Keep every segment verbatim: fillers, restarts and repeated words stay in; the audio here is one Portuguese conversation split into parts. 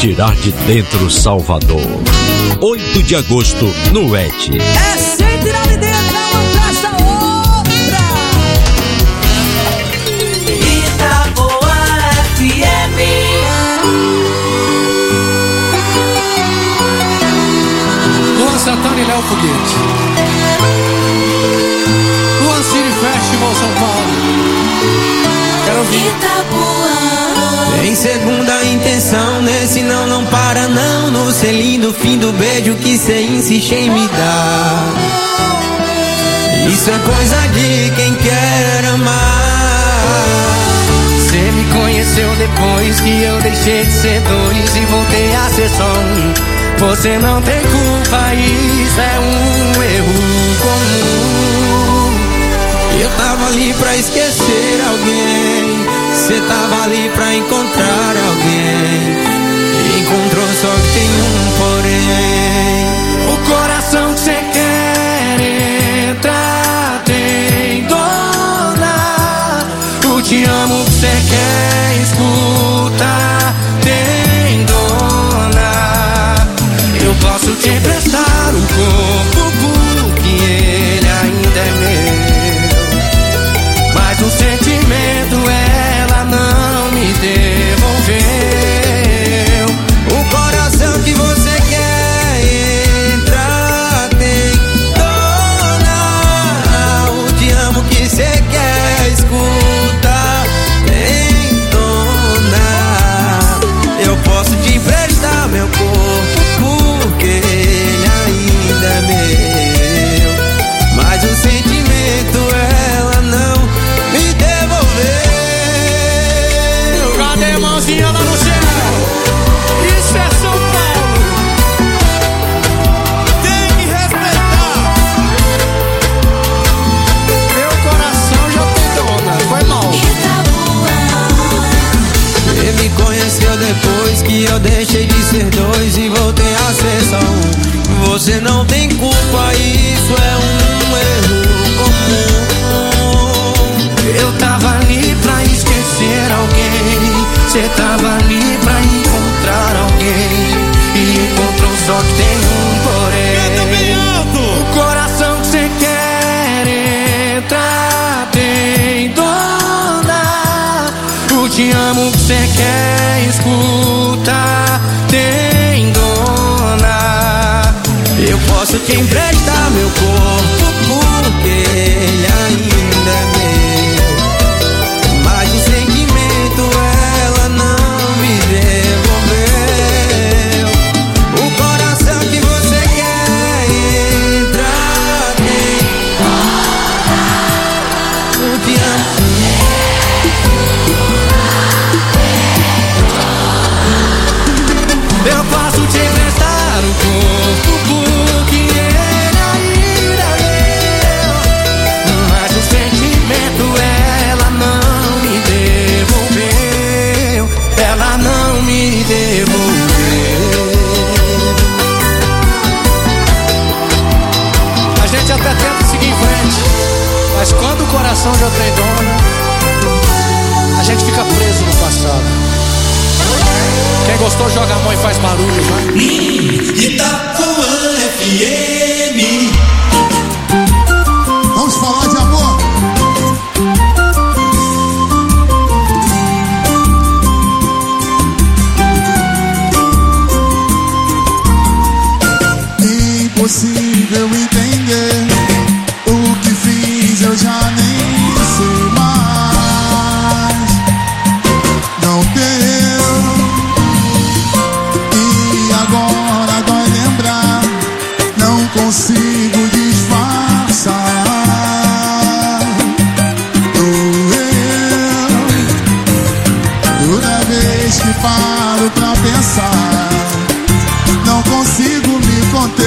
tirar de dentro Salvador. oito de agosto, no E T. É sem tirar de dentro, uma atrás da outra. Itaboa F M. Luan Santana e Léo Foguete. Luan City Festival São Paulo. Quero ouvir. Itaboa. Em segunda intenção, nesse não, não para não. No selinho do fim do beijo que cê insiste em me dar. Isso é coisa de quem quer amar. Cê me conheceu depois que eu deixei de ser dois e voltei a ser só um. Você não tem culpa, isso é um erro comum. Eu tava ali pra esquecer alguém, cê tava ali pra encontrar alguém. Encontrou só que tem um porém. O coração que cê quer entrar tem dona. O te amo que cê quer escutar tem dona. Eu posso te emprestar um corpo porque ele ainda é meu, mas o sentimento ela não me devolveu. O coração que você quer entrar tem dona. O te amo que você quer escutar tem dona. Eu posso te emprestar meu corpo porque ele ainda é meu, mas o sentimento ela não me devolveu. Cadê a mãozinha lá no céu? Isso é São Paulo. Tem que respeitar. Meu coração já tem dona. Foi mal. Ele me conheceu depois que eu deixei de ser dois e voltei a ser só um. Você não tem culpa, isso é um erro comum. Eu tava ali pra esquecer alguém, cê tava ali pra encontrar alguém, e encontrou só que tem um porém. O coração que cê quer entrar tem dona. O te amo que cê quer escutar tem dona. Eu posso te emprestar meu corpo porque ele ainda é meu, mas o sentimento ela não me devolveu. O coração que você quer entrar tem o te amo. Eu posso te emprestar o corpo porque ele ainda é meu, mas o sentimento ela não me devolveu. Ela não me devolveu. A gente até tenta seguir em frente, mas quando o coração já tem dona, a gente fica preso no passado. Quem gostou joga a mão e faz barulho, vai. Itapuã F M. Vamos falar de amor. Impossível entender o que fiz, eu já nem sei mais. Não deu. E agora dói lembrar, não consigo disfarçar. Doeu. Toda vez que paro pra pensar, não consigo me conter.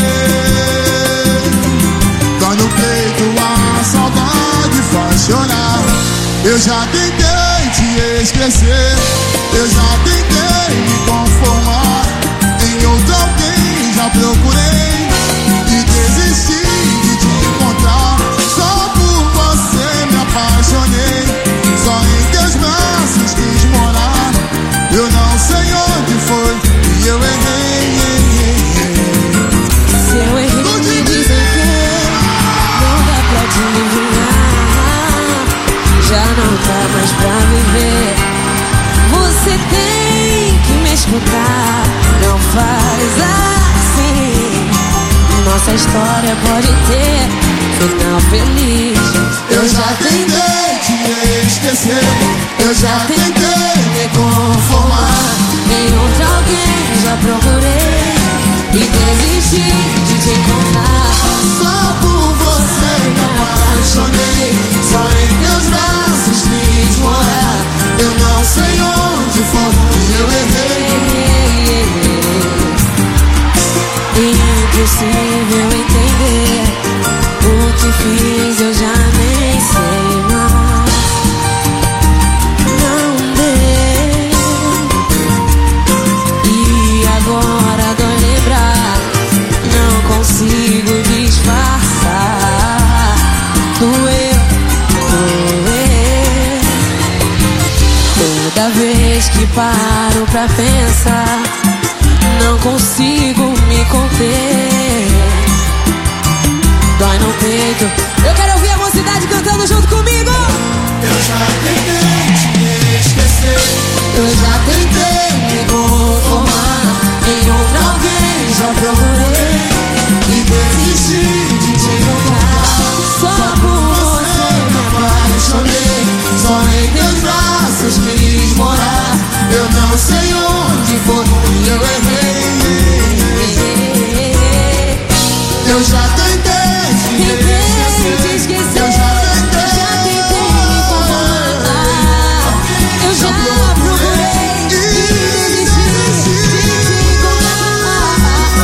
Dói no peito, a saudade faz chorar. Eu já tentei te esquecer, eu já tentei me conformar. Em outro alguém já procurei e desisti de te encontrar. Só por você me apaixonei, só em teus braços quis morar. Eu não sei onde foi e eu errei. Se eu errei, me dizem que não dá pra te adivinhar. Já não dá mais pra viver. Você tem que me escutar. Não faz assim. Nossa história pode ter final feliz. Eu já tentei te esquecer, eu já tentei me conformar. Em outro alguém já procurei e desisti de te encontrar. Só por você me apaixonei, só em teus braços quis morar. Eu não sei onde foi e eu errei. Impossível entender o que fiz, eu já nem sei mais. Não deu. E agora dói lembrar, não consigo disfarçar. Doeu, doeu. Toda vez que paro pra pensar, não consigo me conter. Dói no peito. Eu quero ouvir a mocidade cantando junto comigo. Eu já tentei te esquecer, Eu já tentei me conformar. Em outro alguém já procurei e desisti de te encontrar. Só por você me Apaixonei, só em teus braços quis morar. Eu não sei onde foi e eu errei. Eu já tentei te esquecer, eu já tentei, já tentei me conformar. Eu já procurei e desisti de te encontrar.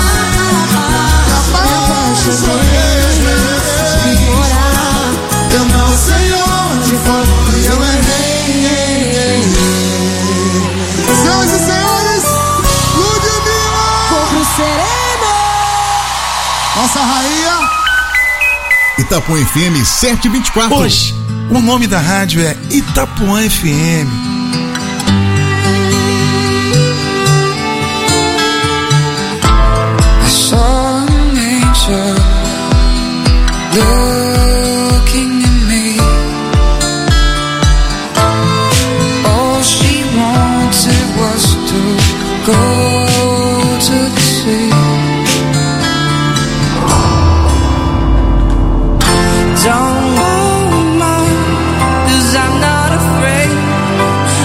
apaixonei, Quis morar. eu não sei onde foi e eu errei. Senhoras e senhores, Ludmilla, Corpo sereno. nossa rainha. Itapuã F M sete vinte e quatro. Hoje, o nome da rádio é Itapuã F M. I saw an angel looking at me. All she wanted was to go to the sea. Don't worry, mom, 'cause I'm not afraid.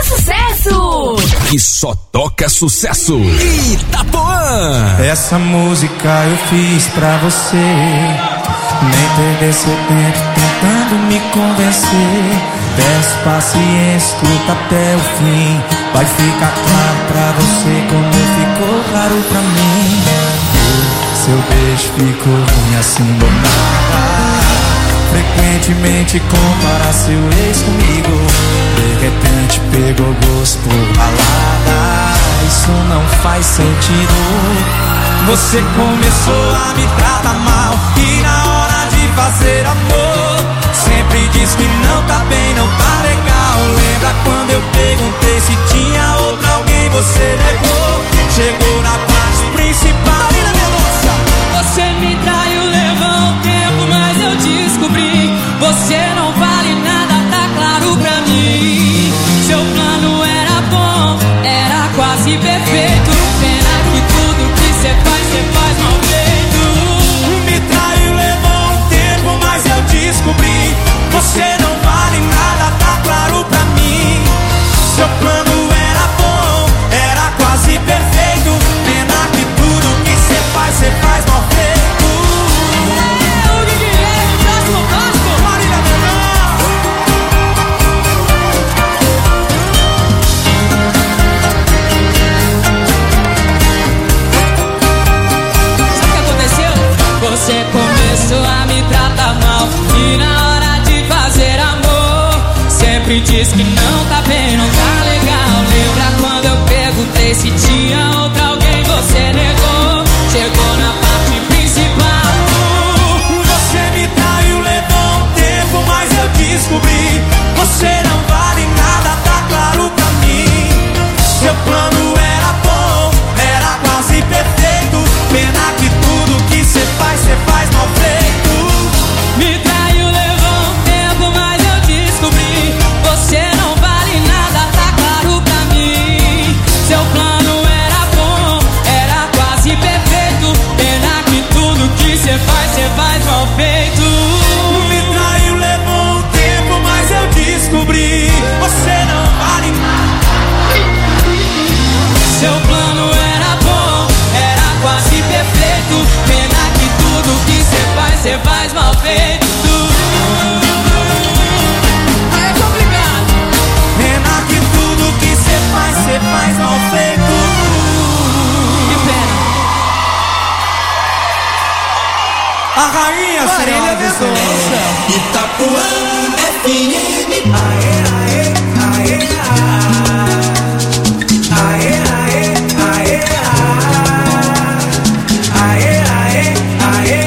toca sucesso! Que só toca sucesso. Itapuã. Essa música eu fiz pra você. Nem perder seu tempo tentando me convencer. Peço paciência, escuta até o fim. Vai ficar claro pra você como ficou claro pra mim. Seu beijo ficou ruim assim do nada. Frequentemente compara seu ex comigo. De repente pegou gosto por balada. Isso não faz sentido. Você começou a me tratar mal. E na hora de fazer amor sempre diz que não tá bem, não tá legal. Lembra quando eu perguntei se tinha outro alguém, você negou. Chegou na parte principal e na minha moça. Você me traiu, levou um tempo, mas eu descobri. Você não vale nada, tá claro pra mim. Seu plano era bom, era quase perfeito. Pena que tudo que cê faz, cê faz mal feito. Me traiu, levou um tempo, mas eu descobri. Você não vale nada, tá claro pra mim. Seu plano era bom, era quase perfeito. Pena que tudo que cê faz, cê faz mal feito. O que que é? Próximo passo? Marília Mendonça. Sabe o que aconteceu? Você começou a me tratar mal. E na hora de fazer amor sempre diz que não tá bem, não tá legal. Lembra quando eu perguntei se tinha outra alguém, você negou. Chegou na parte principal. Você me traiu, levou um tempo, mas eu descobri. Você não vale nada, tá claro pra mim. Seu plano era bom, era quase perfeito. Pena que tudo que cê faz, cê faz mal feito. Me traiu, levou um tempo, mas eu descobri. Você não vale nada, tá claro pra mim. Seu plano era bom, era quase perfeito. Pena que tudo que cê faz, cê faz mal feito. Me traiu, levou um tempo, mas eu descobri. Você não vale nada. Seu plano era bom, era quase perfeito. Pena que tudo que cê faz, cê faz mal feito. Aí é complicado. Pena que tudo que cê faz, cê faz mal feito. Que pena. A rainha Marília Mendonça. Itapuã F M. Aê, aê, aê, aê, aê, aê, aê, aê, aê,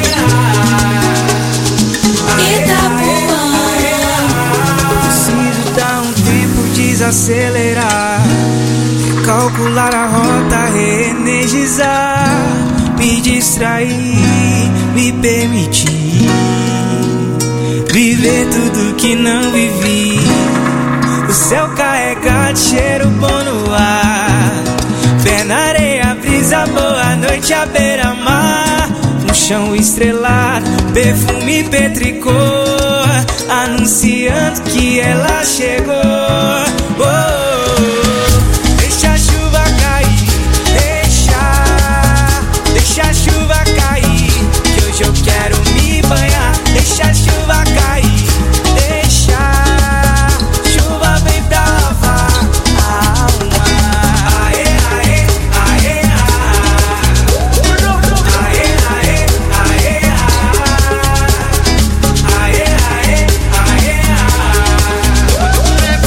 preciso dar um tempo, desacelerar, calcular a rota, reenergizar, me distrair, me permitir viver tudo que não vivi. O céu carregado, cheiro bom no ar, pé na areia, brisa boa, noite à beira-mar. Um chão estrelado, perfume petricor, anunciando que ela chegou. Oh, oh, oh. Deixa a chuva cair, deixa, deixa a chuva cair, que hoje eu quero me banhar. Deixa a chuva cair, deixa, chuva vem pra lavar a alma. Aê, aê, aê, aê, aê, aê, aê, aê, aê, aê.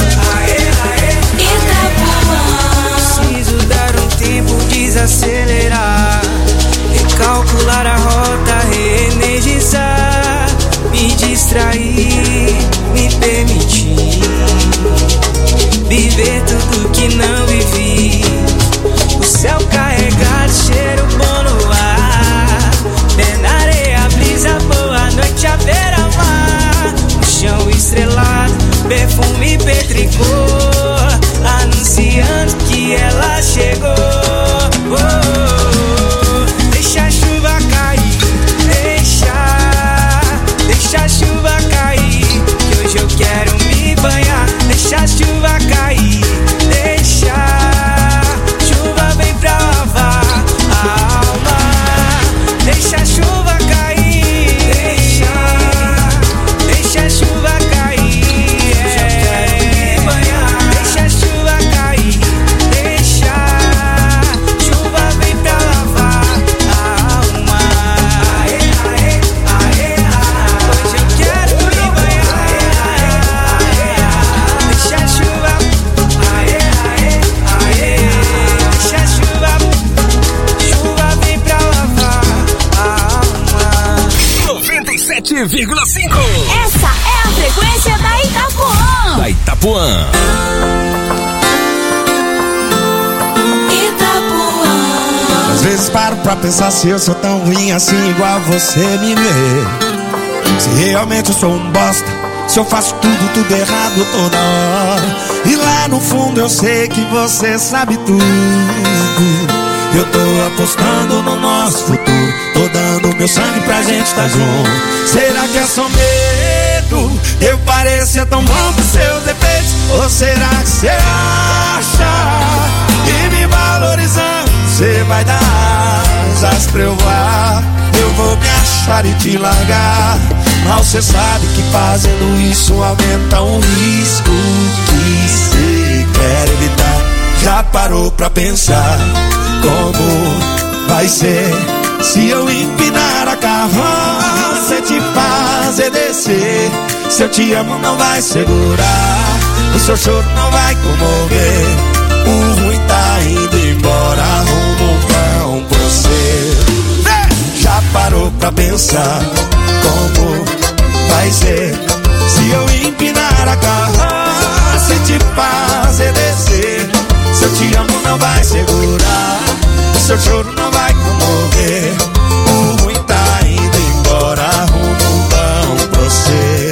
sete vírgula cinco. Essa é a frequência da Itapuã. Da Itapuã. Itapuã. Às vezes paro pra pensar se eu sou tão ruim assim igual você me vê. Se realmente eu sou um bosta, se eu faço tudo, tudo errado toda hora. E lá no fundo eu sei que você sabe tudo. Eu tô apostando no nosso futuro, tô dando meu sangue pra gente tá junto. Será que é só medo? Eu parecer tão bom pros seus defeitos? Ou será que você acha que me valorizando você vai dar asas pra eu voar? Eu vou me achar e te largar. Mal cê sabe que fazendo isso aumenta um risco que cê quer evitar. Já parou pra pensar como vai ser se eu empinar a carroça e te fazer descer? Se eu te amo não vai segurar, o seu choro não vai comover. O ruim tá indo embora, rumo um pra você. Já parou pra pensar como vai ser se eu empinar a carroça e te fazer descer? Se eu te amo não vai segurar, o seu choro não vai comover. O ruim tá indo embora, rumo bom pra você.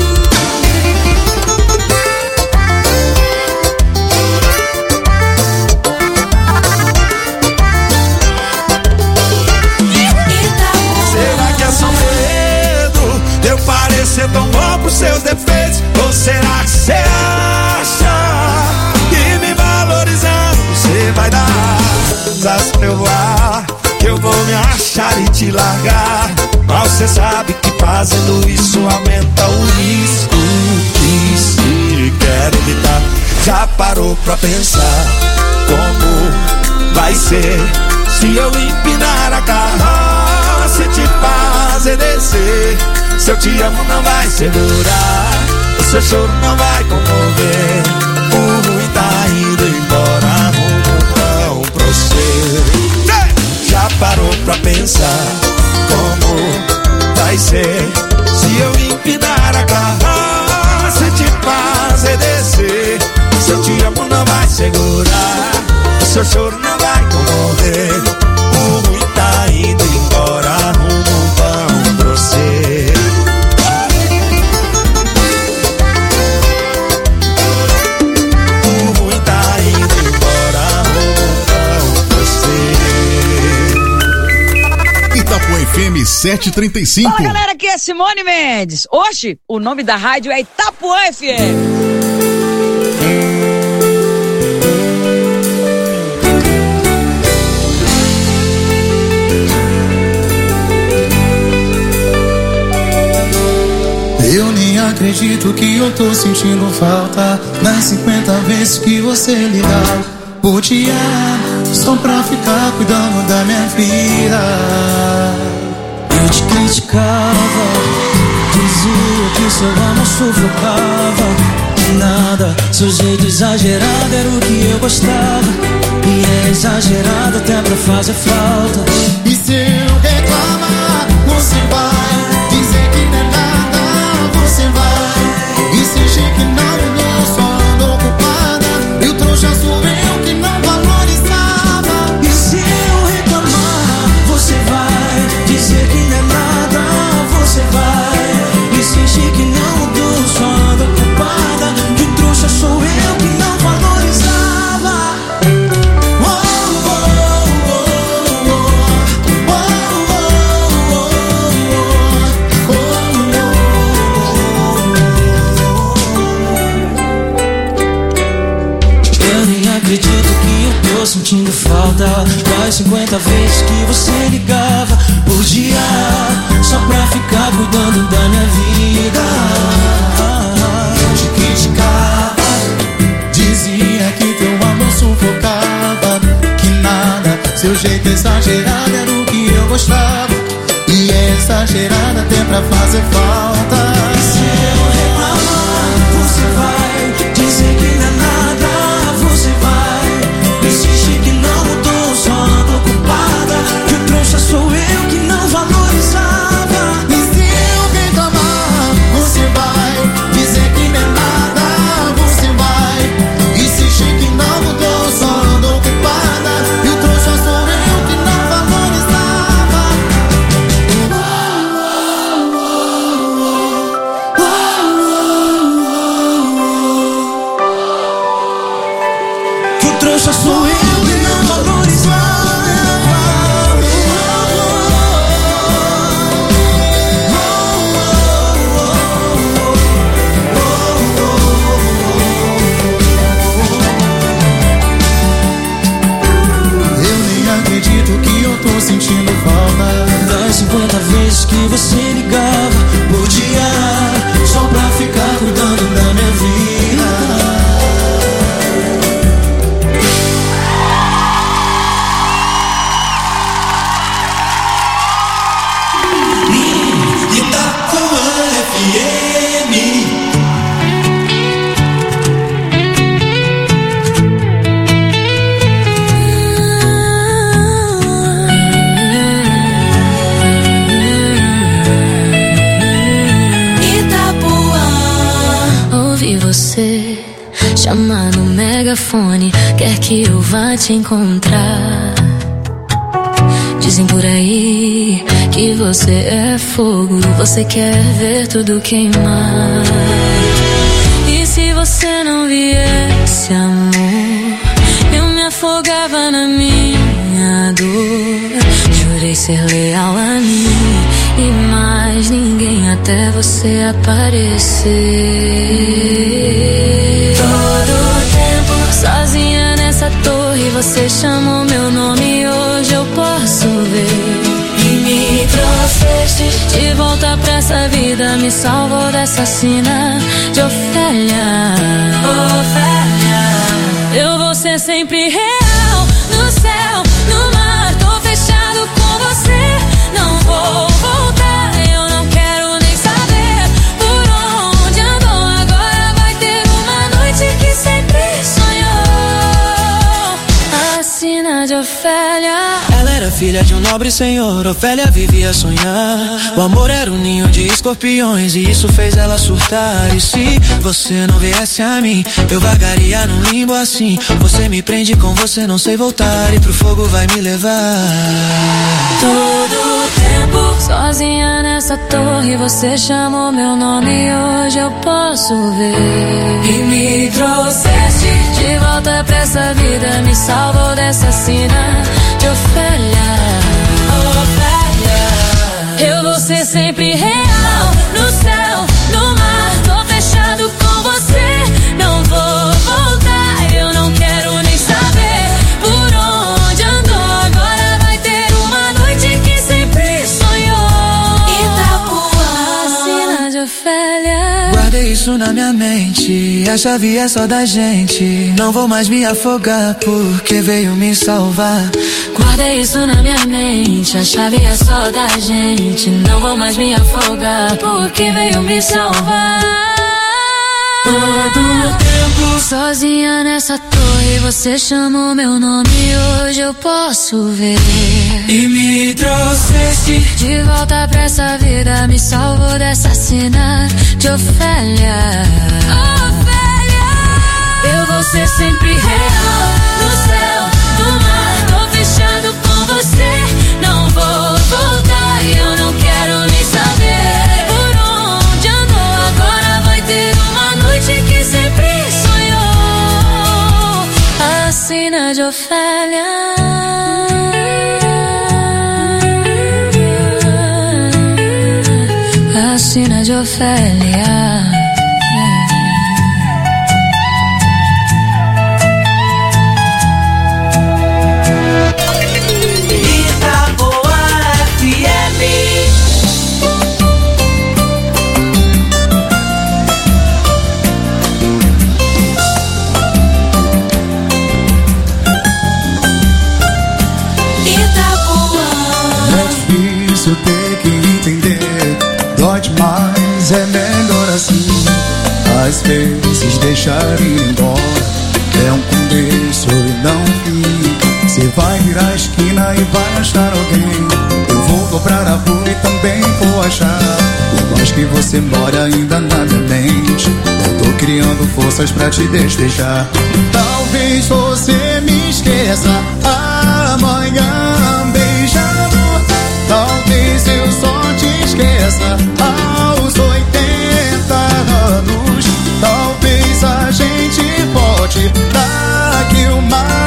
Será que é só medo de eu parecer tão bom pros seus defeitos? Ou será que você acha que me valorizando você vai dar asas pra eu voar? Que eu vou me achar e te largar. Mal cê sabe que fazendo isso aumenta o risco que se quer evitar. Já parou pra pensar como vai ser se eu empinar a carroça e te fazer descer? Se eu te amo não vai segurar, o seu choro não vai comover. O ruim tá indo embora, rumo bom pra você. Já parou pra pensar como vai ser se eu empinar a carroça e te fazer descer? Se eu te amo não vai segurar, o seu choro não vai comover. O ruim tá indo embora, rumo bom pra você. Itapuã F M setecentos e trinta e cinco. Fala galera, aqui é Simone Mendes. Hoje o nome da rádio é Itapuã F M. Eu nem acredito que eu tô sentindo falta das cinquenta vezes que você ligar por dia, só pra ficar cuidando da minha vida. Eu te criticava, dizia que seu amor sufocava. Que nada, seu jeito exagerado era o que eu gostava. E é exagerado até pra fazer falta. E se eu reclamar, você vai dizer que não é nada, você vai insistir que não me deu, só ando ocupada. E o trouxa sou eu que não valorizava. E se eu reclamar, você vai dizer que não é nada, você vai insistir que não mudou, só ando ocupada. Que o trouxa sou eu que não valorizava. Oh, oh, oh, oh, oh, oh, oh. Eu nem acredito que eu tô sentindo falta das cinquenta vezes que você ligava por dia, só pra ficar cuidando da minha vida. Eu te criticava, dizia que teu amor sufocava. Que nada, seu jeito exagerado era o que eu gostava. E é exagerado até pra fazer falta. E se eu reclamar, você vai dizer que não é nada, você vai insistir que não mudou, só ando ocupada. Que o trouxa sou eu que não valorizava. E se eu trouxa sou eu que não valorizava. Acredito que eu tô sentindo falta das cinquenta vezes que você ligava por dia, só pra ficar cuidando da minha vida. Itapuã F M. Você chamar no megafone, quer que eu vá te encontrar. Dizem por aí que você é fogo, você quer ver tudo queimar. E se você não viesse, amor, eu me afogava na minha dor. Jurei ser leal a mim e mais ninguém até você aparecer. Todo tempo sozinha nessa torre, você chamou meu nome e hoje eu posso ver. E me trouxeste de volta pra essa vida, me salvou dessa sina de Ofélia. Ofélia, eu vou ser sempre real no céu, no mar, tô fechado com você. Não vou voltar, eu não quero nem saber por onde andou. Agora vai ter uma noite que sempre sonhou. A sina de Ofélia. Ela era filha de um nobre senhor, Ofélia vivia a sonhar. O amor era um ninho de escorpiões e isso fez ela surtar. E se você não viesse a mim, eu vagaria num limbo assim. Você me prende com você, não sei voltar, e pro fogo vai me levar. Todo tempo sozinha nessa torre, você chamou meu nome e hoje eu posso ver. E me trouxeste de volta pra essa vida, me salvou dessa sina de Ofélia. Ofélia, eu vou ser sempre real no céu, no mar, tô fechado com você. Não vou voltar, eu não quero nem saber por onde andou. Agora vai ter uma noite que sempre sonhou. Itapuã, a sina de Ofélia. Guardei isso na minha mente, a chave é só da gente. Não vou mais me afogar porque veio me salvar. Guardei isso na minha mente, a chave é só da gente. Não vou mais me afogar porque veio me salvar. Todo tempo sozinha nessa torre, você chamou meu nome e hoje eu posso ver. E me trouxeste de volta pra essa vida, me salvou dessa sina de Ofélia. Ofélia, eu vou ser sempre real no céu, no mar, tô fechado com você. Não vou voltar e eu não quero nem saber por onde andou. Agora vai ter uma noite que sempre sonhou. A sina de Ofélia. A sina de Ofélia. Eu tenho que entender, dói demais, é melhor assim. Às vezes deixar ir embora é um começo e não fim. Você vai virar a esquina e vai achar alguém. Eu vou dobrar a rua e também vou achar. Por mais que você mora ainda na minha mente, eu tô criando forças pra te despejar. Talvez você me esqueça amanhã beijando. Talvez eu só te esqueça aos oitenta anos. Talvez a gente volte daqui uma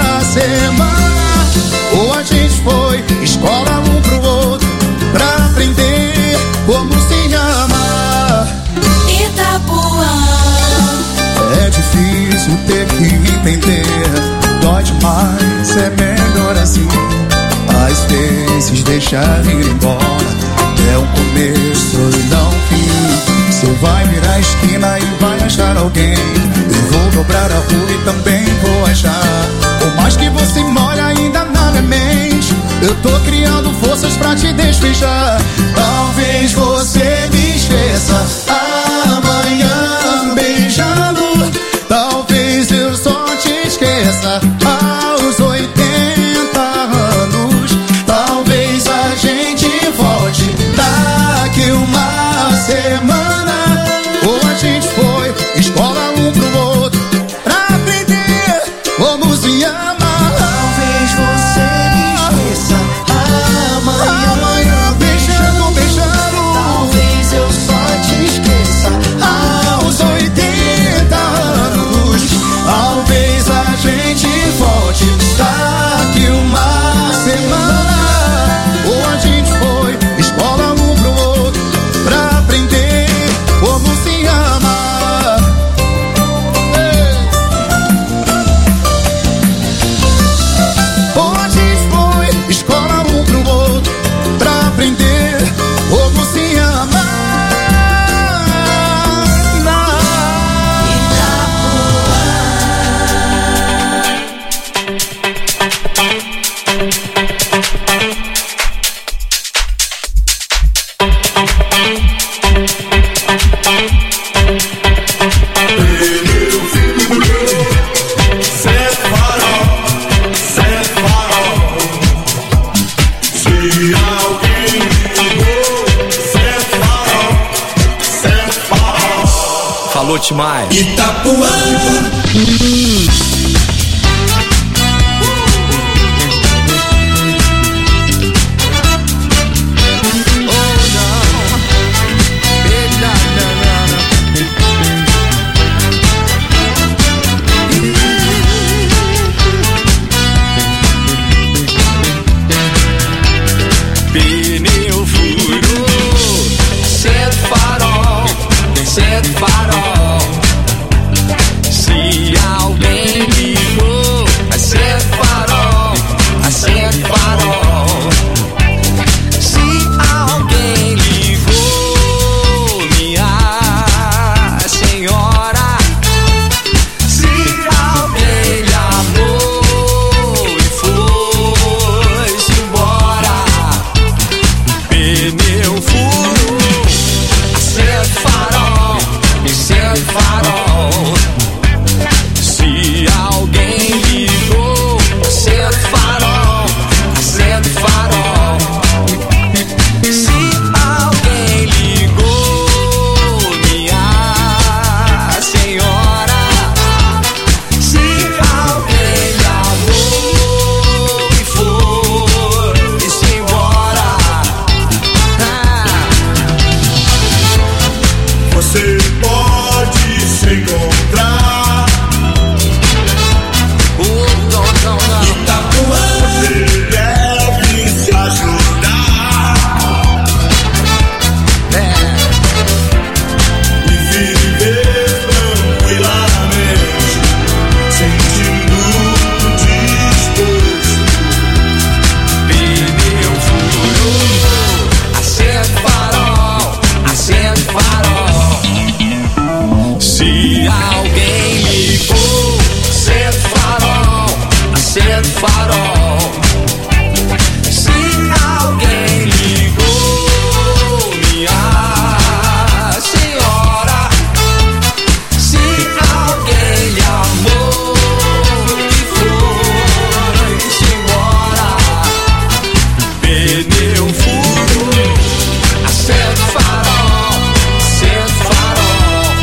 semana. Ou a gente foi escola um pro outro pra aprender como se ama. Itapuã. É difícil ter que entender, dói demais, é melhor assim. Às vezes deixar ir embora é um começo e não um fim. Você vai virar a esquina e vai achar alguém. Eu vou dobrar a rua e também vou achar. Por mais que você mora ainda na minha mente, eu tô criando forças pra te despejar. Talvez você me esqueça amanhã beijando. Talvez eu só te esqueça aos oitenta anos. Talvez a gente volte daqui uma semana. Ou a gente foi escola um pro outro pra aprender como se ama. Talvez você me esqueça amanhã, amanhã beijando, beijando. Talvez eu só te esqueça aos oitenta anos. Talvez a gente volte daqui uma semana. Ou a gente foi escola um pro outro pra aprender como se ama. Ei. Ou a gente foi escola um pro outro pra aprender como se ama. Falou, Timaya. Itapuã. Pneu furou, acende o farol, acende o farol. Se alguém ligou, acende o farol, acende o farol. Se alguém ligou, minha senhora. Se alguém lhe amou e foi-se embora. Pneu furou, acende o farol, acende o farol. Se alguém ligou, acende o farol, acende o farol. Se alguém ligou, minha senhora. Se alguém lhe amou e foi-se embora. Você pode se encontrar. Itapuã. Você deve se ajudar. E viver tranquilamente, sentindo disposto. Pneu furou, acende o farol, acende o farol. Se alguém ligou, acende o farol, acende o farol. Se alguém ligou, minha senhora. Se alguém lhe amou e foi-se embora. Pneu furou, acende o farol, acende o farol.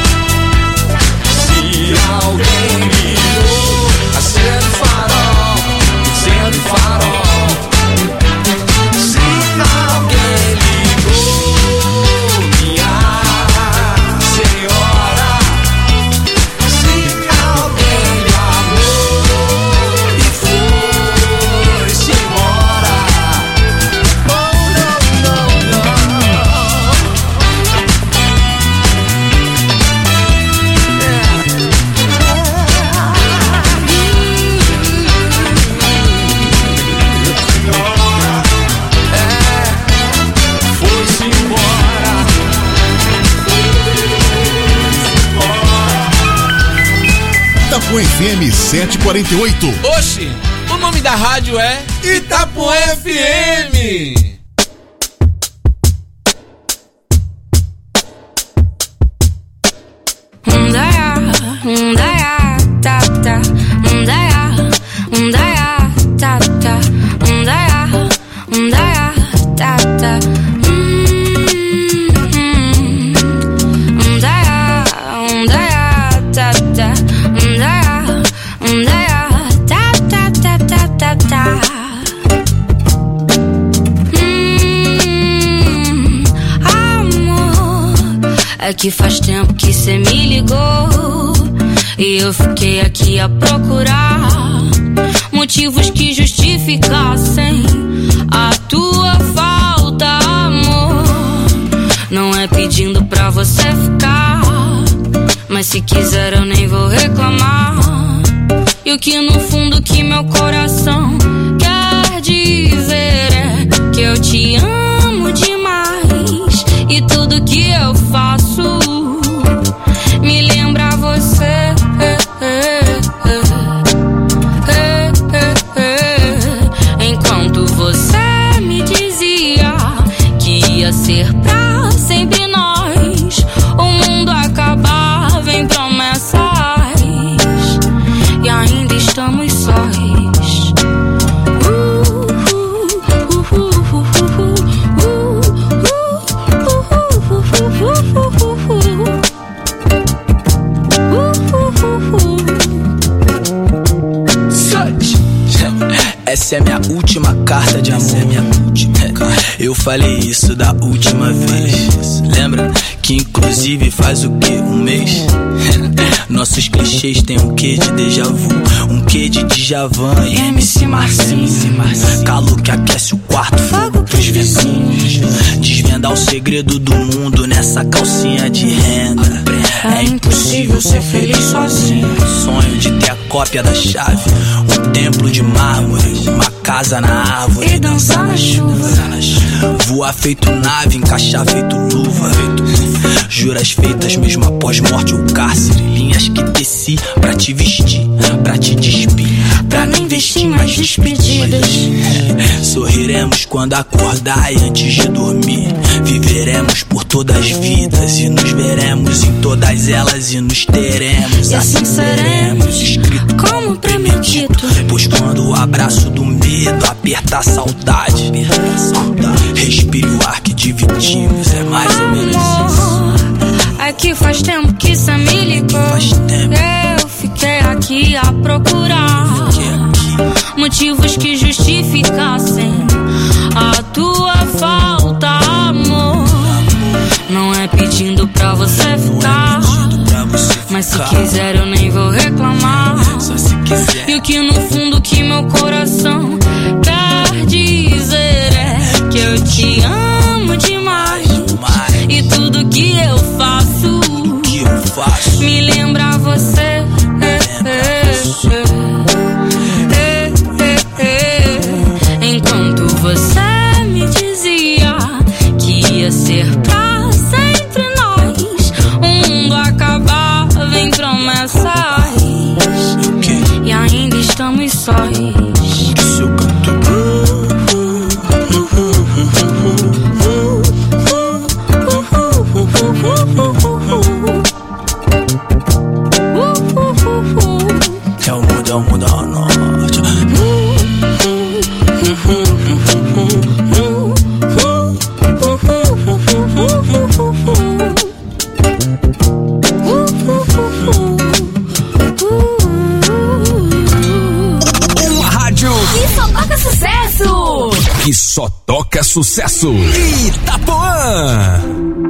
Se alguém ligou, acende o farol, acende Itapuã F M setecentos e quarenta e oito. Oxi, o nome da rádio é Itapuã F M. Undaya, undaya, ta ta, undaya, undaya, ta ta, undaya, undaya, ta ta. Undaya, undaya, ta ta, undaya, undaya, ta ta ta ta ta ta. Hum, amor, é que faz tempo que cê me ligou e eu fiquei aqui a procurar motivos que justificassem a tua falta, amor. Não é pedindo pra você ficar, mas se quiser eu nem vou reclamar. E o que no fundo que meu coração quer dizer é que eu te amo demais e tudo que eu faço me lembra você. Enquanto você me dizia que ia ser pra sempre nós, o mundo acabava em promessas e ainda estamos sós. Essa é minha última carta de amor. Essa é minha última carta. Eu falei isso da última vez. Lembra? Que inclusive faz o quê? Um mês? Nossos clichês tem um quê de déjà vu, um quê de Djavan e M C Marcinho. Calor que aquece o quarto, fogo pros vizinhos. Desvendar o segredo do mundo nessa calcinha de renda. É impossível ser feliz sozinho. Sonho de ter a cópia da chave, um templo de mármore, uma casa na árvore e dançar na chuva. Voar feito nave, encaixar feito luva. Juras feitas mesmo após morte ou cárcere. Linhas que teci pra te vestir, pra te despir, pra não investir mais despedidas. Sorriremos quando acordar e antes de dormir. Viveremos por todas as vidas e nos veremos em todas elas e nos teremos. E assim seremos, escrito como premedito. Pois quando o abraço do medo apertar a saudade, respire o ar que dividimos. É mais ou menos isso. É que faz tempo que cê me ligou. Eu fiquei aqui a procurar motivos que justificassem a tua falta, amor. Não é pedindo pra você ficar, mas se quiser eu nem vou reclamar. E o que no fundo que meu coração quer dizer é que eu te amo demais e tudo que eu faço me lembra você. Enquanto você me dizia que ia ser pra sempre nós, o mundo acabava em promessas e ainda estamos sós. É o mundo, é o mundo ao norte. Uma rádio que só toca sucesso. Que só toca sucesso. Itapuã.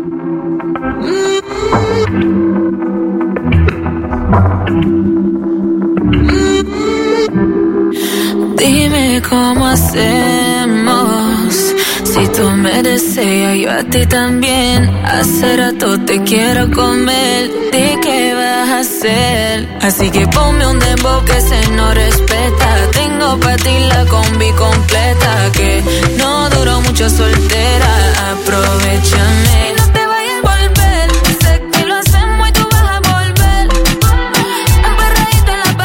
Dime cómo hacemos. Si tú me deseas, yo a ti también. Hace rato te quiero comer. ¿De qué vas a hacer? Así que ponme un dembow que se no respeta. Tengo pa' ti la combi completa. Que no duró mucho soltera. Aprovechame. No te vayas a volver. Sé que lo hacemos y tú vas a volver. Emperradito en la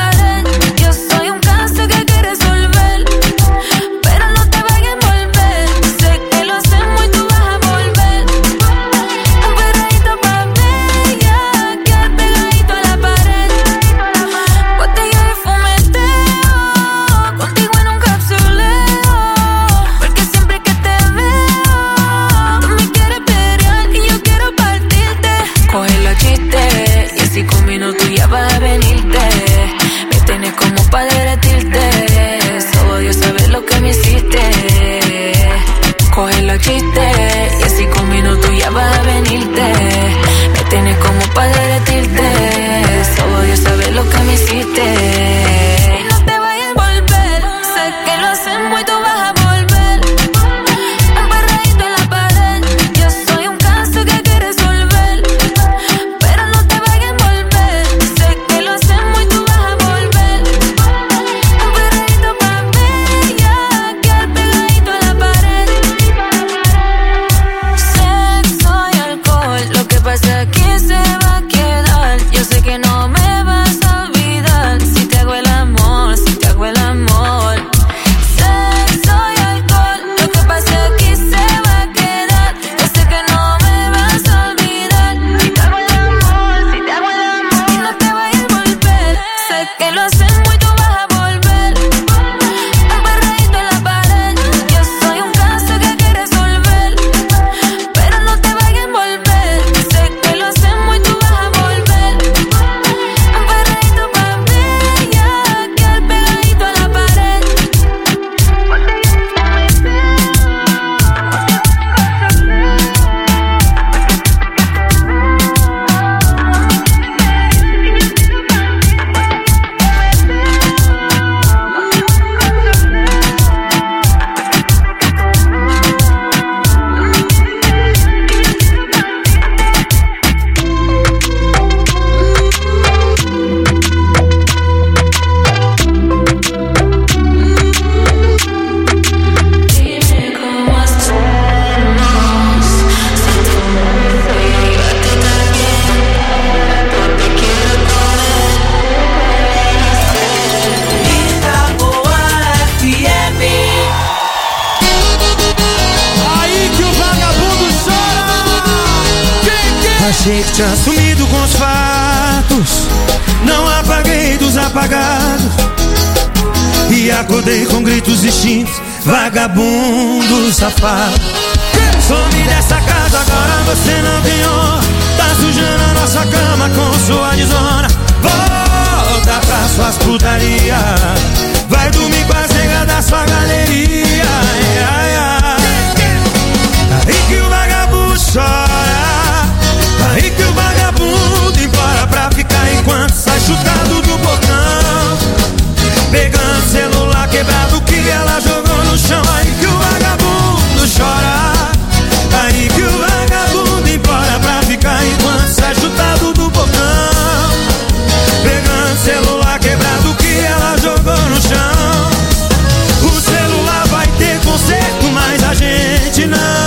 achei que tinha sumido com os fatos. Não apaguei dos apagados. E acordei com gritos distintos. Vagabundo, safado. Some dessa casa, agora você não tem honra. Tá sujando a nossa cama com sua desonra. Volta pra suas putaria. Vai dormir com as negas da sua galeria. Ai, ai, ai. Aí que o vagabundo chora. Aí que o vagabundo implora pra ficar enquanto sai chutado do portão. Pegando celular quebrado que ela jogou no chão. Aí que o vagabundo chora. Aí que o vagabundo implora pra ficar enquanto sai chutado do portão. Pegando celular quebrado que ela jogou no chão. O celular vai ter conserto, mas a gente não.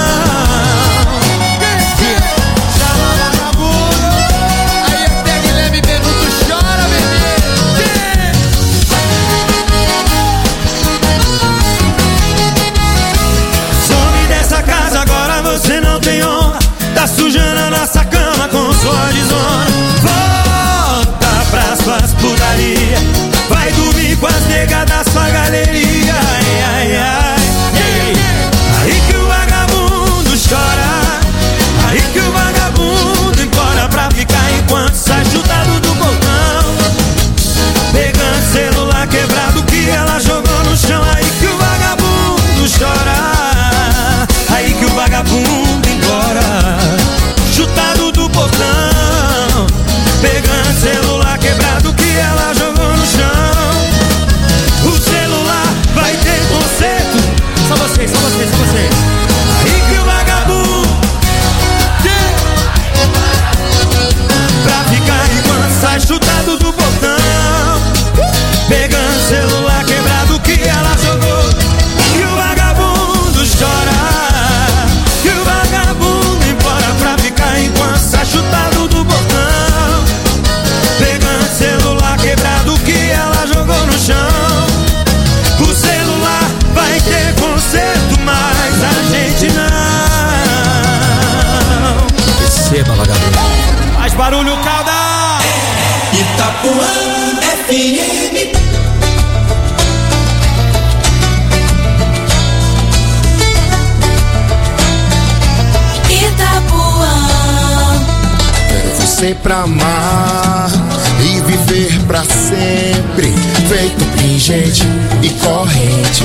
Você não tem honra, tá sujando a nossa cama com sua desonra. Volta pras suas putaria. Vai dormir com as negas da sua galeria. Ai, ai, ai. Aí que o vagabundo chora. Aí que o vagabundo implora pra ficar enquanto sai chutado do portão. Pegando celular quebrado que ela jogou no chão. Aí que o vagabundo chora. Aí que o vagabundo embora, chutado do portão. Pegando celular quebrado que ela jogou no chão. O celular vai ter conserto. Só vocês, só vocês, só vocês. Aí que o vagabundo pra ficar enquanto sai chutado do portão. Pegando celular quebrado que ela jogou. E o vagabundo chora. Enquanto sai chutado do portão. Pegando celular quebrado que ela jogou no chão. O celular vai ter conserto, mas a gente não. Receba, vagabundo. Faz barulho, calda. Itapuã F M. Você pra amar e viver pra sempre, feito pingente e corrente.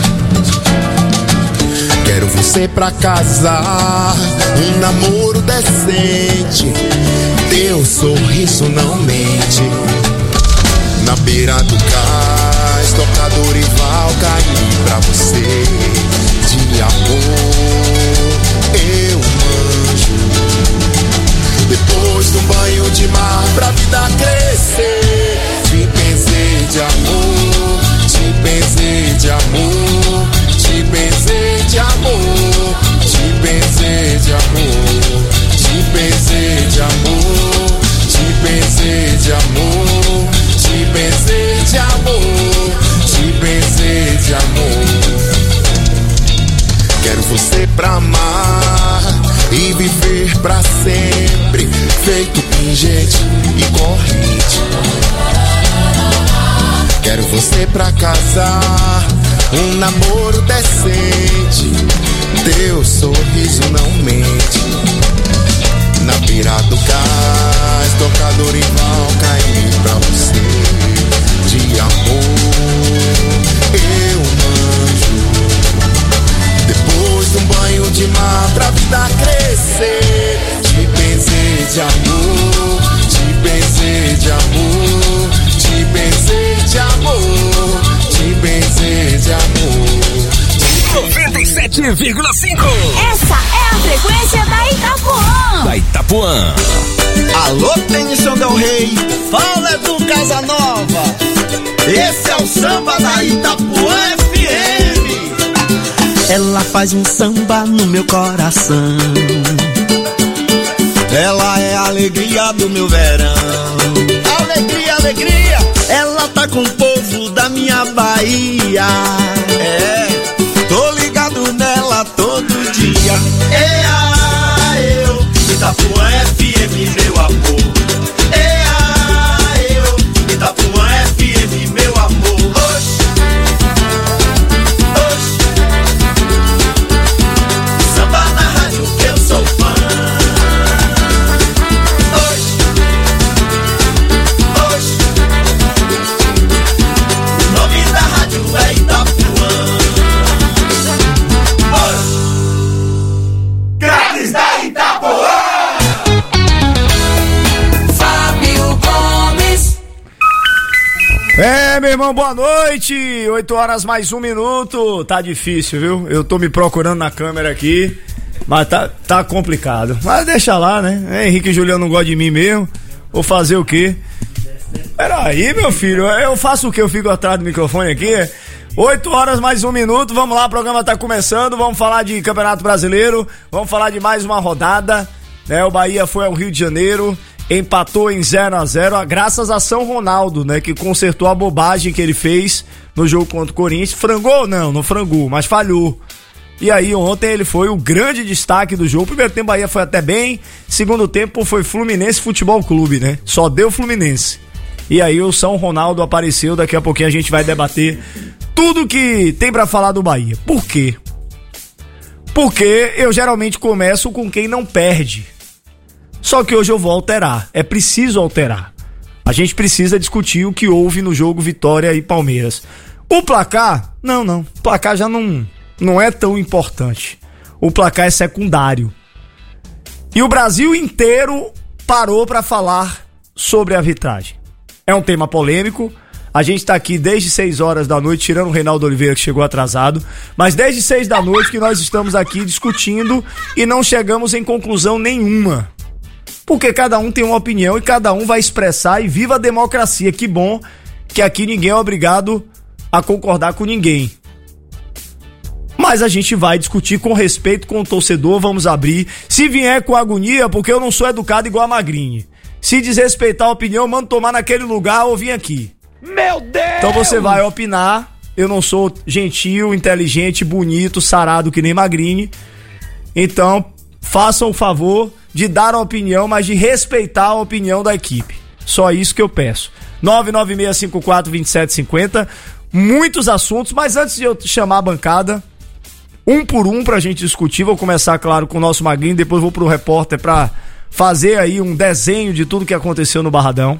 Quero você pra casar, um namoro decente. Teu sorriso não mente. Na beira do cais, toca Dorival cair pra você. De amor eu manjo. Depois de um banho de mar pra vida crescer. Te benzer de amor, te benzer de amor, te benzer de amor, te benzer de amor, te benzer de amor, te benzer de amor, te benzer de amor, te benzer de amor. Quero você pra amar e viver pra sempre, feito pingente e corrente. Quero você pra casar, um namoro decente. Teu sorriso não mente. Na beira do cais, toca Dorival cair pra você. De amor eu manjo. Depois de um banho de mar pra vida crescer. Te benzer de amor, te benzer de amor, te benzer de amor, te benzer de amor. noventa e sete vírgula cinco. Essa é a frequência da Itapuã. Da Itapuã. Alô, Tennyson Del Rey, fala do Casanova. Esse é o samba da Itapuã F M. Ela faz um samba no meu coração. Ela é a alegria do meu verão. Alegria, alegria. Ela tá com o povo da minha Bahia. É, tô ligado nela todo dia. É a eu, Itapuã F M. irmão, boa noite. oito horas mais um minuto. Tá difícil, viu? Eu tô me procurando na câmera aqui, mas tá, tá complicado. Mas deixa lá, né? Henrique e Juliano não gostam de mim mesmo. Vou fazer o quê? Peraí, meu filho, eu faço o quê? Eu fico atrás do microfone aqui? oito horas mais um minuto, vamos lá, o programa tá começando. Vamos falar de Campeonato Brasileiro, vamos falar de mais uma rodada, né? O Bahia foi ao Rio de Janeiro, empatou em zero a zero, graças a São Ronaldo, né? Que consertou a bobagem que ele fez no jogo contra o Corinthians. Frangou? Não, não frangou, mas falhou. E aí ontem ele foi o grande destaque do jogo. Primeiro tempo o Bahia foi até bem, segundo tempo foi Fluminense Futebol Clube, né? Só deu Fluminense. E aí o São Ronaldo apareceu, daqui a pouquinho a gente vai debater tudo que tem pra falar do Bahia. Por quê? Porque eu geralmente começo com quem não perde. Só que hoje eu vou alterar, é preciso alterar. A gente precisa discutir o que houve no jogo Vitória e Palmeiras. O placar, não, não, o placar já não, não é tão importante. O placar é secundário. E o Brasil inteiro parou pra falar sobre a arbitragem. É um tema polêmico, a gente tá aqui desde seis horas da noite, tirando o Reinaldo Oliveira que chegou atrasado, mas desde seis da noite que nós estamos aqui discutindo e não chegamos em conclusão nenhuma. Porque cada um tem uma opinião e cada um vai expressar, e viva a democracia, que bom que aqui ninguém é obrigado a concordar com ninguém. Mas a gente vai discutir com respeito com o torcedor, vamos abrir. Se vier com agonia, porque eu não sou educado igual a Magrini. Se desrespeitar a opinião, mando tomar naquele lugar ou vim aqui. Meu Deus! Então você vai opinar. Eu não sou gentil, inteligente, bonito, sarado que nem Magrini. Então, façam o favor de dar a opinião, mas de respeitar a opinião da equipe. Só isso que eu peço. nove nove seis cinco quatro dois sete cinco zero. Muitos assuntos, mas antes de eu chamar a bancada, um por um pra gente discutir, vou começar, claro, com o nosso Magrini, depois vou pro repórter pra fazer aí um desenho de tudo que aconteceu no Barradão.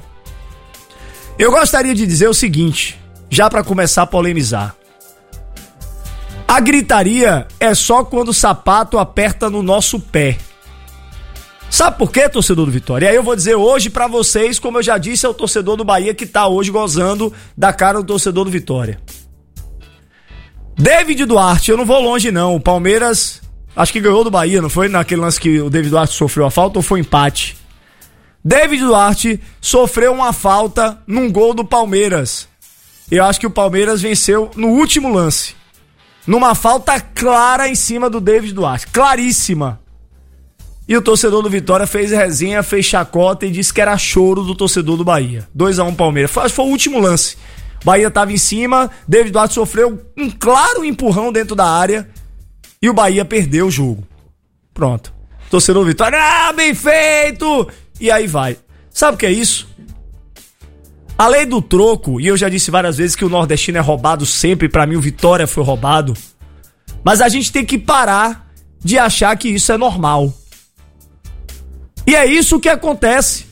Eu gostaria de dizer o seguinte, já pra começar a polemizar. A gritaria é só quando o sapato aperta no nosso pé. Sabe por quê, torcedor do Vitória? E aí eu vou dizer hoje pra vocês, como eu já disse, é o torcedor do Bahia que tá hoje gozando da cara do torcedor do Vitória. David Duarte, eu não vou longe não, o Palmeiras acho que ganhou do Bahia, não foi? Naquele lance que o David Duarte sofreu a falta ou foi empate? David Duarte sofreu uma falta num gol do Palmeiras. Eu acho que o Palmeiras venceu no último lance. Numa falta clara em cima do David Duarte. Claríssima. E o torcedor do Vitória fez resenha, fez chacota e disse que era choro do torcedor do Bahia. dois a um Palmeiras. Foi, acho que foi o último lance. Bahia tava em cima, David Duarte sofreu um claro empurrão dentro da área e o Bahia perdeu o jogo. Pronto. Torcedor do Vitória, ah, bem feito! E aí vai. Sabe o que é isso? A lei do troco, e eu já disse várias vezes que o nordestino é roubado sempre, pra mim o Vitória foi roubado. Mas a gente tem que parar de achar que isso é normal. E é isso que acontece.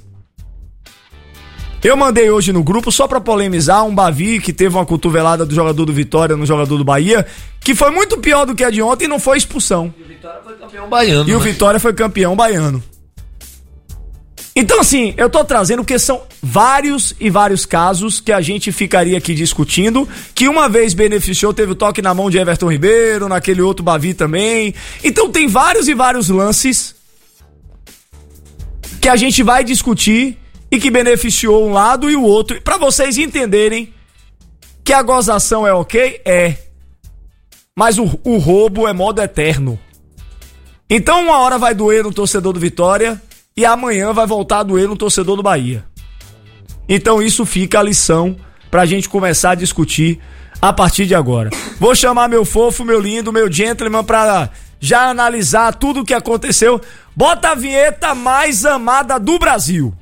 Eu mandei hoje no grupo, só pra polemizar, um Bavi que teve uma cotovelada do jogador do Vitória no jogador do Bahia, que foi muito pior do que a de ontem e não foi expulsão. E o Vitória foi campeão baiano. E né? o Vitória foi campeão baiano. Então assim, eu tô trazendo porque são vários e vários casos que a gente ficaria aqui discutindo, que uma vez beneficiou, teve o toque na mão de Everton Ribeiro, naquele outro Bavi também. Então tem vários e vários lances que a gente vai discutir e que beneficiou um lado e o outro. Pra vocês entenderem que a gozação é ok, é. Mas o, o roubo é modo eterno. Então uma hora vai doer no torcedor do Vitória e amanhã vai voltar a doer no torcedor do Bahia. Então isso fica a lição pra gente começar a discutir a partir de agora. Vou chamar meu fofo, meu lindo, meu gentleman pra já analisar tudo o que aconteceu. Bota a vinheta mais amada do Brasil.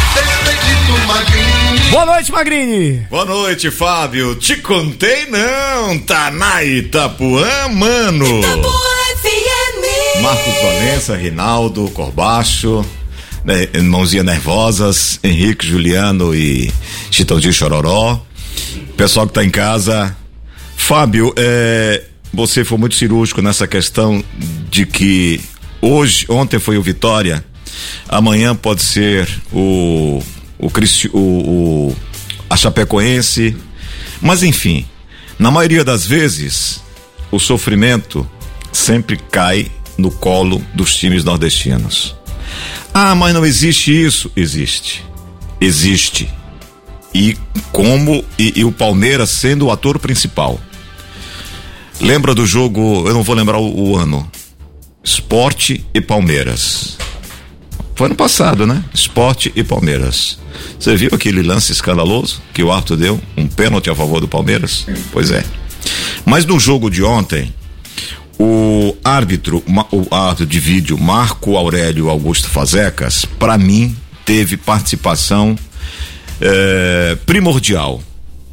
Boa noite, Magrini. Boa noite, Fábio. Te contei não, tá na Itapuã, mano. Itapuã F M. Marcos Valença, Rinaldo, Corbacho, né, Mãozinha Nervosas, Henrique, Juliano e Chitãozinho Chororó. Pessoal que tá em casa. Fábio, é, você foi muito cirúrgico nessa questão de que hoje, ontem foi o Vitória, amanhã pode ser o o, o, o a Chapecoense, Mas enfim, na maioria das vezes, o sofrimento sempre cai no colo dos times nordestinos. Ah, mas não existe isso. Existe. Existe. E como, e, e o Palmeiras sendo o ator principal. Lembra do jogo, eu não vou lembrar o, o ano, Sport e Palmeiras. Foi ano passado, né? Sport e Palmeiras. Você viu aquele lance escandaloso que o árbitro deu? Um pênalti a favor do Palmeiras? Pois é. Mas no jogo de ontem, o árbitro, o árbitro de vídeo Marco Aurélio Augusto Fasecas, para mim, teve participação é, primordial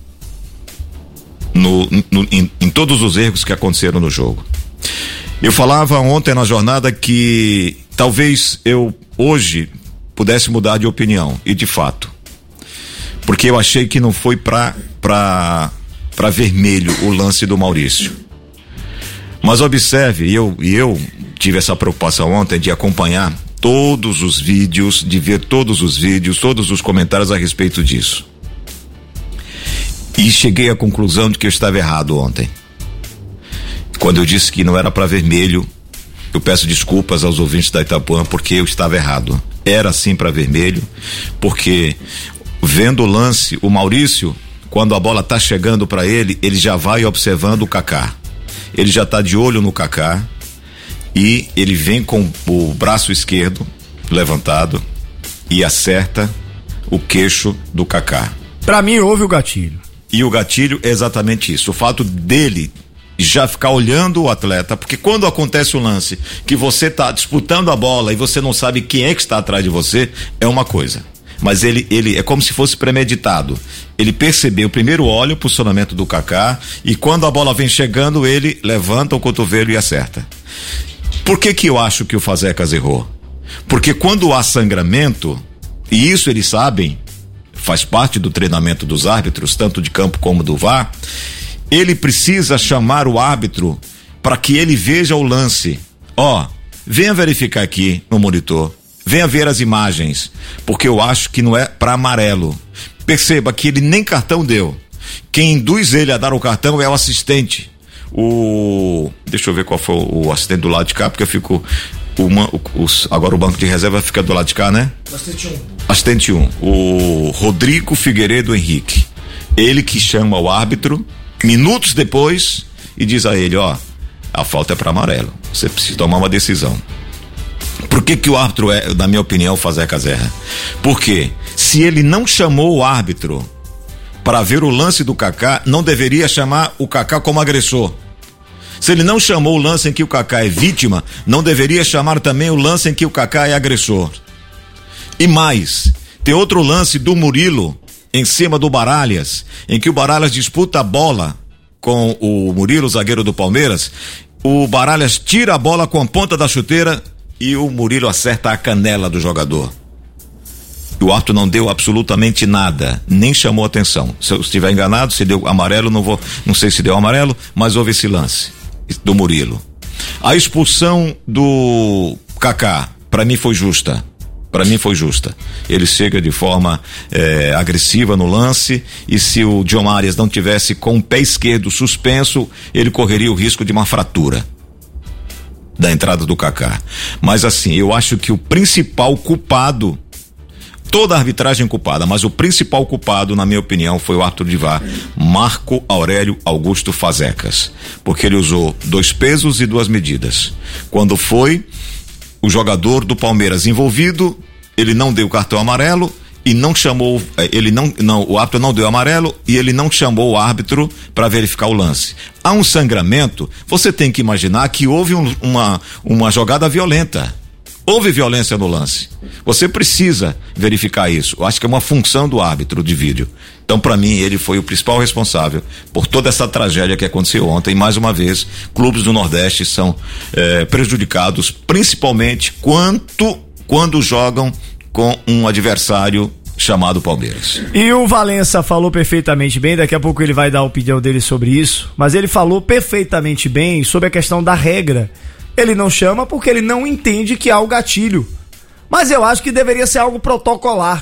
no, no, em, em todos os erros que aconteceram no jogo. Eu falava ontem na jornada que talvez eu hoje pudesse mudar de opinião, e de fato, porque eu achei que não foi pra, pra, pra vermelho o lance do Maurício. Mas observe, e eu, e eu tive essa preocupação ontem de acompanhar todos os vídeos, de ver todos os vídeos, todos os comentários a respeito disso. E cheguei à conclusão de que eu estava errado ontem. Quando eu disse que não era para vermelho, eu peço desculpas aos ouvintes da Itapuã, porque eu estava errado. Era sim para vermelho, porque vendo o lance, o Maurício, quando a bola tá chegando para ele, ele já vai observando o Kaká. Ele já tá de olho no Kaká e ele vem com o braço esquerdo levantado e acerta o queixo do Kaká. Pra mim houve o gatilho. E o gatilho é exatamente isso, o fato dele já ficar olhando o atleta, porque quando acontece o lance que você tá disputando a bola e você não sabe quem é que está atrás de você, é uma coisa. Mas ele, ele é como se fosse premeditado. Ele percebeu, primeiro olha o posicionamento do Kaká e quando a bola vem chegando, ele levanta o cotovelo e acerta. Por que que eu acho que o Fasecas errou? Porque quando há sangramento, e isso eles sabem, faz parte do treinamento dos árbitros, tanto de campo como do V A R, ele precisa chamar o árbitro para que ele veja o lance. Ó, venha verificar aqui no monitor, venha ver as imagens, porque eu acho que não é para amarelo. Perceba que ele nem cartão deu. Quem induz ele a dar o cartão é o assistente. O, deixa eu ver qual foi o assistente do lado de cá, porque eu fico, uma, o, os, agora o banco de reserva fica do lado de cá, né? Assistente um. Assistente um, o Rodrigo Figueiredo Henrique. Ele que chama o árbitro minutos depois e diz a ele, ó, a falta é para amarelo, você precisa tomar uma decisão. Por que que o árbitro é, na minha opinião, Fasecas erra? Porque se ele não chamou o árbitro para ver o lance do Kaká, não deveria chamar o Kaká como agressor. Se ele não chamou o lance em que o Kaká é vítima, não deveria chamar também o lance em que o Kaká é agressor. E mais, tem outro lance do Murilo em cima do Baralhas, em que o Baralhas disputa a bola com o Murilo, zagueiro do Palmeiras. O Baralhas tira a bola com a ponta da chuteira e o Murilo acerta a canela do jogador. O árbitro não deu absolutamente nada, nem chamou atenção. Se eu estiver enganado, se deu amarelo, não vou, não sei se deu amarelo, mas houve esse lance do Murilo. A expulsão do Kaká, para mim foi justa. Para mim foi justa. Ele chega de forma é, agressiva no lance e se o John Arias não tivesse com o pé esquerdo suspenso, ele correria o risco de uma fratura da entrada do Kaká. Mas assim, eu acho que o principal culpado, toda a arbitragem culpada, mas o principal culpado, na minha opinião, foi o árbitro de V A R, Marco Aurélio Augusto Fasecas, porque ele usou dois pesos e duas medidas. Quando foi o jogador do Palmeiras envolvido, ele não deu cartão amarelo e não chamou, ele não, não, o árbitro não deu amarelo e ele não chamou o árbitro para verificar o lance. Há um sangramento, você tem que imaginar que houve um, uma, uma jogada violenta. Houve violência no lance. Você precisa verificar isso. Eu acho que é uma função do árbitro de vídeo. Então, para mim, ele foi o principal responsável por toda essa tragédia que aconteceu ontem. E, mais uma vez, clubes do Nordeste são eh, prejudicados, principalmente quanto, quando jogam com um adversário chamado Palmeiras. E o Valença falou perfeitamente bem, daqui a pouco ele vai dar a opinião dele sobre isso, mas ele falou perfeitamente bem sobre a questão da regra. Ele não chama porque ele não entende que há o gatilho. Mas eu acho que deveria ser algo protocolar.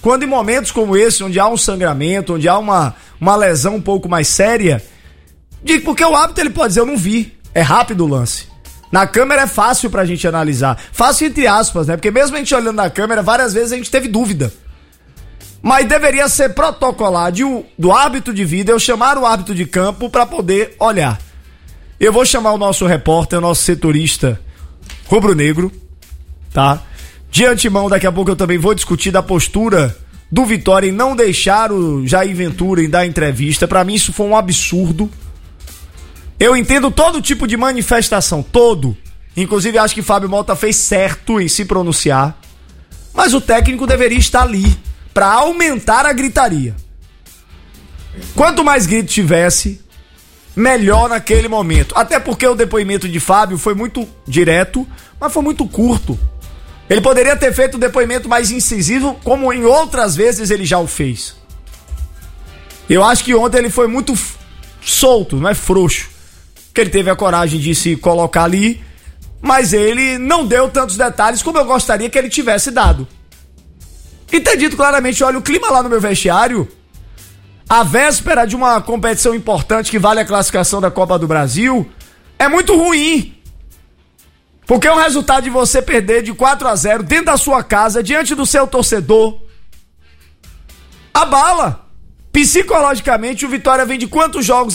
quando em momentos como esse, onde há um sangramento, onde há uma, uma lesão um pouco mais séria, de, porque o árbitro ele pode dizer, eu não vi, é rápido o lance. Na câmera é fácil pra gente analisar, fácil entre aspas, né? Porque mesmo a gente olhando na câmera, várias vezes a gente teve dúvida. Mas deveria ser protocolar de, do árbitro de vídeo, eu chamar o árbitro de campo pra poder olhar. Eu vou chamar o nosso repórter, o nosso setorista rubro-negro, tá? De antemão, daqui a pouco eu também vou discutir da postura do Vitória em não deixar o Jair Ventura em dar entrevista. Pra mim isso foi um absurdo. Eu entendo todo tipo de manifestação, todo. Inclusive acho que Fábio Mota fez certo em se pronunciar. Mas o técnico deveria estar ali pra aumentar a gritaria. Quanto mais grito tivesse, melhor naquele momento. Até porque o depoimento de Fábio foi muito direto, mas foi muito curto. Ele poderia ter feito um depoimento mais incisivo, como em outras vezes ele já o fez. Eu acho que ontem ele foi muito f- solto, não é frouxo. Que ele teve a coragem de se colocar ali, mas ele não deu tantos detalhes como eu gostaria que ele tivesse dado. E ter dito claramente, olha, o clima lá no meu vestiário, a véspera de uma competição importante que vale a classificação da Copa do Brasil, é muito ruim. Porque é um resultado de você perder de quatro a zero dentro da sua casa, diante do seu torcedor. Abala. Psicologicamente, o Vitória vem de quantos jogos